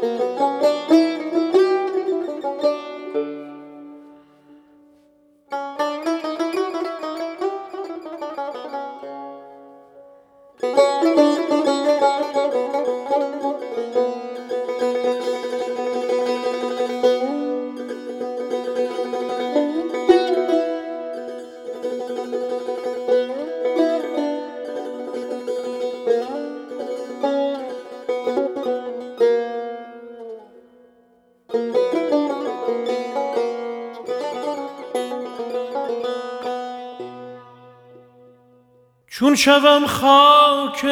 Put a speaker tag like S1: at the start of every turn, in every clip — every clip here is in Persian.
S1: چون شوم خاک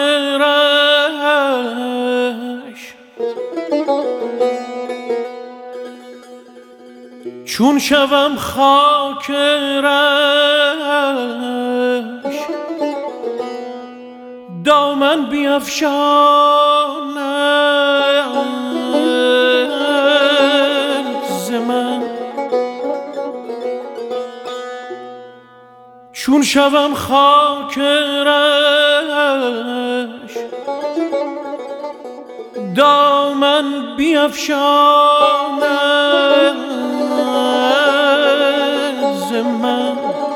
S1: رهش، چون شوم خاک رهش، دامن بیفشاند ز من. چون شوم خاک رهش، دامن بیفشاند ز من.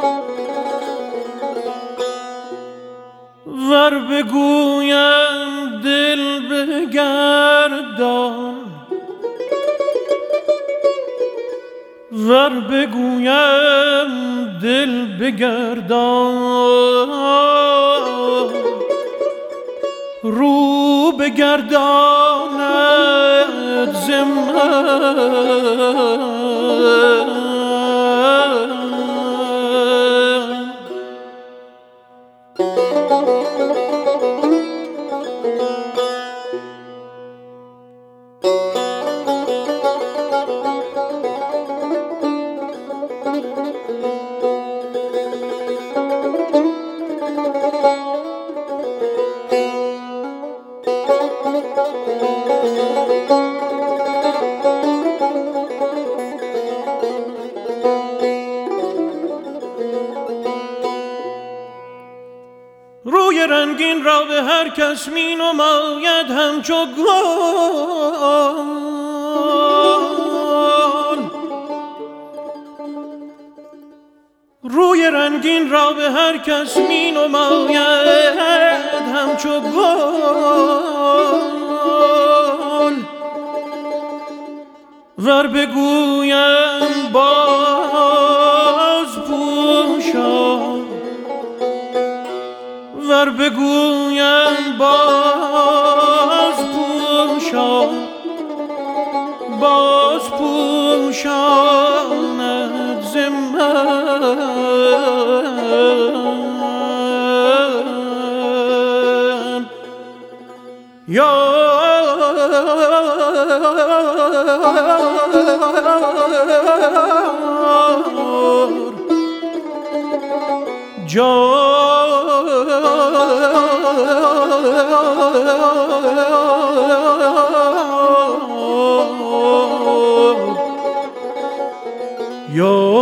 S1: ور بگویم دل بگردان، ور بگویم دل بگردان، رو بگرداند ز من. روی رنگین را به هر کس می نماید همچو گل، روی رنگین را به هر کس می نماید همچو گل. ور بگویم باز پوشا، ور بگویم باز پوشا، باز پوشاند ز من. یا یا